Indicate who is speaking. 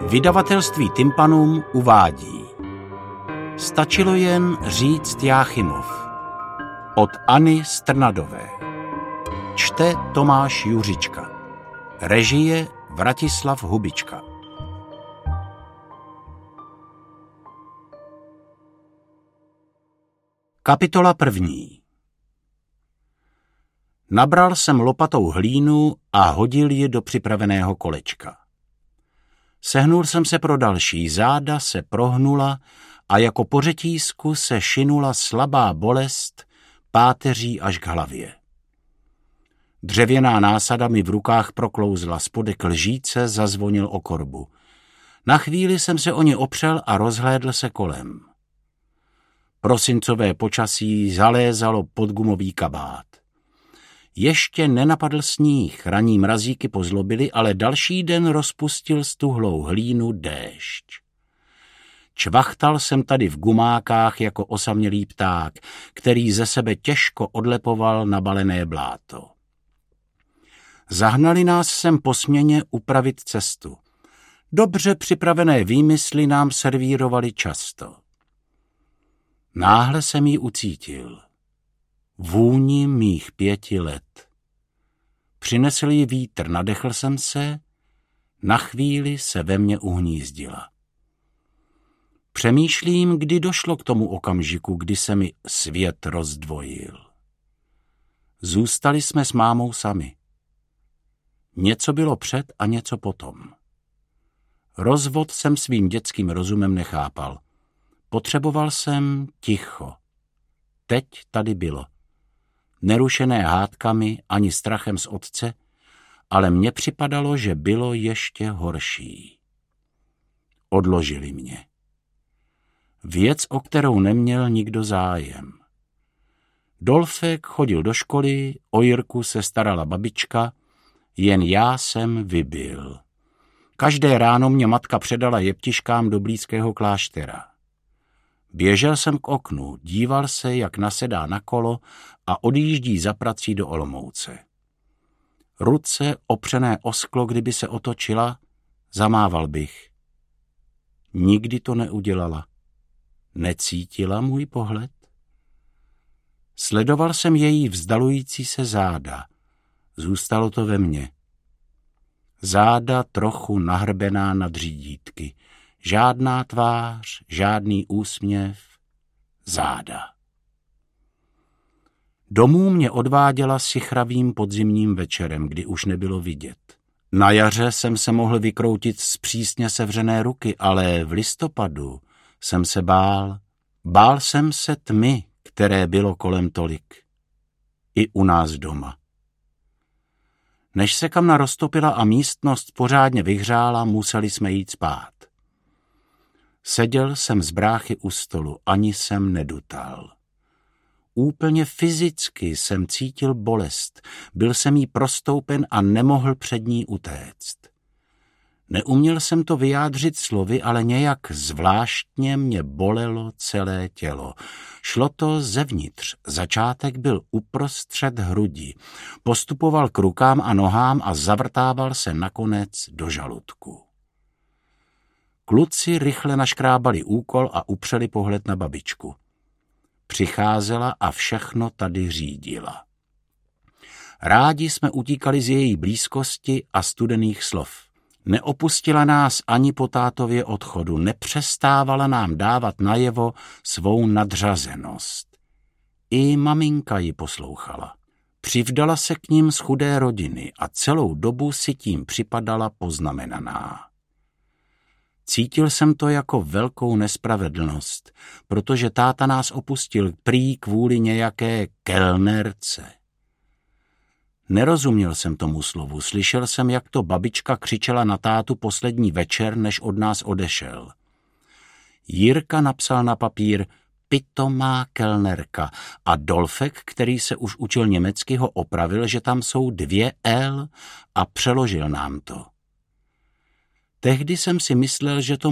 Speaker 1: Vydavatelství Tympanum uvádí. Stačilo jen říct Jáchymov. Od Anny Strnadové. Čte Tomáš Juřička. Režie Vratislav Hubička. Kapitola 1. Nabral jsem lopatou hlínu a hodil ji do připraveného kolečka. Sehnul jsem se pro další, záda se prohnula a jako po řetízku se šinula slabá bolest páteří až k hlavě. Dřevěná násada mi v rukách proklouzla, spodek lžíce zazvonil o korbu. Na chvíli jsem se o ně opřel a rozhlédl se kolem. Prosincové počasí zalézalo pod gumový kabát. Ještě nenapadl sníh, ranní mrazíky pozlobily, ale další den rozpustil stuhlou hlínu déšť. Čvachtal jsem tady v gumákách jako osamělý pták, který ze sebe těžko odlepoval nabalené bláto. Zahnali nás sem po směně upravit cestu. Dobře připravené výmysly nám servírovali často. Náhle jsem ji ucítil. Vůni mých 5 let. Přinesl ji vítr, nadechl jsem se, na chvíli se ve mně uhnízdila. Přemýšlím, kdy došlo k tomu okamžiku, kdy se mi svět rozdvojil. Zůstali jsme s mámou sami. Něco bylo před a něco potom. Rozvod jsem svým dětským rozumem nechápal. Potřeboval jsem ticho. Teď tady bylo. Nerušené hádkami ani strachem z otce, ale mně připadalo, že bylo ještě horší. Odložili mě. Věc, o kterou neměl nikdo zájem. Dolfek chodil do školy, o Jirku se starala babička, jen já jsem vybil. Každé ráno mě matka předala jeptiškám do blízkého kláštera. Běžel jsem k oknu, díval se, jak nasedá na kolo a odjíždí za prací do Olomouce. Ruce opřené o sklo, kdyby se otočila, zamával bych. Nikdy to neudělala. Necítila můj pohled? Sledoval jsem její vzdalující se záda. Zůstalo to ve mně. Záda trochu nahrbená nad řídítky. Žádná tvář, žádný úsměv, záda. Domů mě odváděla sichravým podzimním večerem, kdy už nebylo vidět. Na jaře jsem se mohl vykroutit z přísně sevřené ruky, ale v listopadu jsem se bál. Bál jsem se tmy, které bylo kolem tolik. I u nás doma. Než se kamna roztopila a místnost pořádně vyhřála, museli jsme jít spát. Seděl jsem z bráchy u stolu, ani jsem nedutal. Úplně fyzicky jsem cítil bolest, byl jsem jí prostoupen a nemohl před ní utéct. Neuměl jsem to vyjádřit slovy, ale nějak zvláštně mě bolelo celé tělo. Šlo to zevnitř, začátek byl uprostřed hrudi, postupoval k rukám a nohám a zavrtával se nakonec do žaludku. Kluci rychle naškrábali úkol a upřeli pohled na babičku. Přicházela a všechno tady řídila. Rádi jsme utíkali z její blízkosti a studených slov. Neopustila nás ani po tátově odchodu, nepřestávala nám dávat najevo svou nadřazenost. I maminka ji poslouchala. Přivdala se k nim z chudé rodiny a celou dobu si tím připadala poznamenaná. Cítil jsem to jako velkou nespravedlnost, protože táta nás opustil prý kvůli nějaké kelnerce. Nerozuměl jsem tomu slovu, slyšel jsem, jak to babička křičela na tátu poslední večer, než od nás odešel. Jirka napsal na papír pitomá kelnerka a Dolfek, který se už učil německy, ho opravil, že tam jsou 2 L a přeložil nám to. Tehdy jsem si myslel, že to